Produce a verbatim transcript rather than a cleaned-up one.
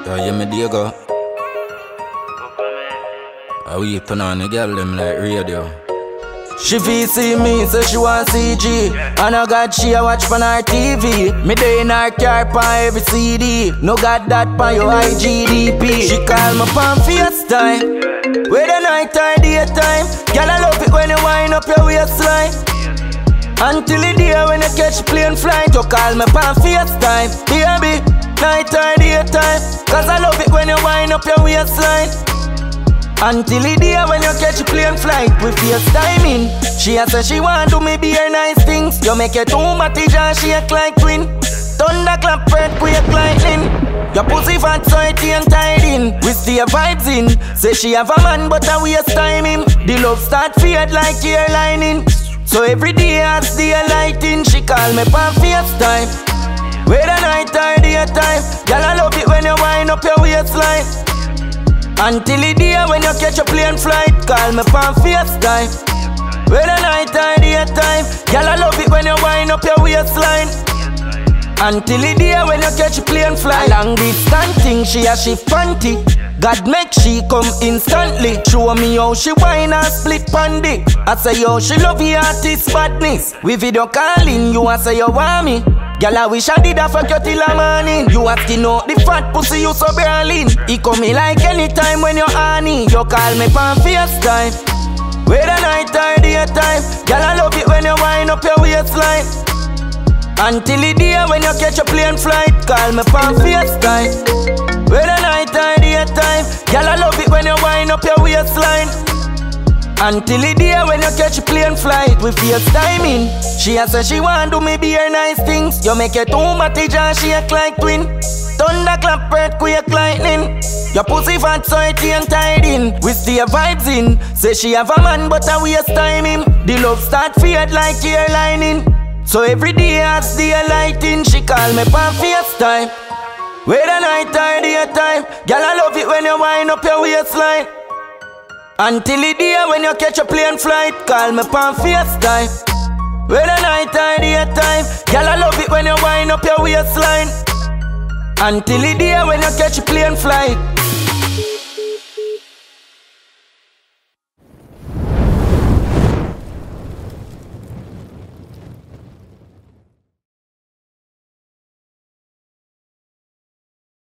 Yo, yeah, me Diego. I we turn on the girl them like radio. She feel see me, so she want C G. And I got she a watch on her T V. Me day in her car pan every C D. No got that pan your I G D P. She call me pan FaceTime. Where the night or daytime. Girl, I love it when you wind up your waistline. Until the day when you catch plane flight, you call me pan FaceTime. Baby, night or daytime. Cause I love it when you wind up your waistline. Until the day when you catch a plane flight with FaceTiming. She a say she want to me be her nice things. You make it too much and shake like twin. Thunderclap, earthquake, lightning. Your pussy fat so it ain't tied in. We stay vibes in. Say she have a man but I waste time him. The love start fade like hair lining. So every day as the lighting. She call me pan FaceTime. Where the night or daytime. Girl, I love it when you wind up your waistline. Until the day when you catch a plane flight, call me pan FaceTime. Where the night or daytime. Girl, I love it when you wind up your waistline. Until the day when you catch a plane flight. Long distance thing, she a she panty. God make she come instantly. Show me how she whine and split pandy. I say yo, she love the artist badness. We video calling, you a say you want me. Girl, I wish I did a fuck you till a morning. You asking out the fat pussy you so Berlin. He come me like anytime when you're honey. You call me pan FaceTime. Where the night or daytime. Girl, I love it when you wind up your waistline. Until the day when you catch a plane flight, call me pan FaceTime. Where the night or daytime. Girl, I love it when you wind up your waistline. Until the day when you catch a plane flight with FaceTiming. She a say she want to me be her nice things. You make it too much and shake like twin. Thunderclap, earthquake, lightning. Your pussy fat so it ain't tied in. We stay vibes in. Say she have a man but I waste time him. The love start fade like hair lining. So every day as the lighting. She call me pan FaceTime. Where the night or daytime. Girl, I love it when you wind up your waistline. Until the day when you catch a plane flight, call me pan FaceTime. Where the night or daytime. Girl, I love it when you wind up your waistline. Until the day when you catch a plane flight.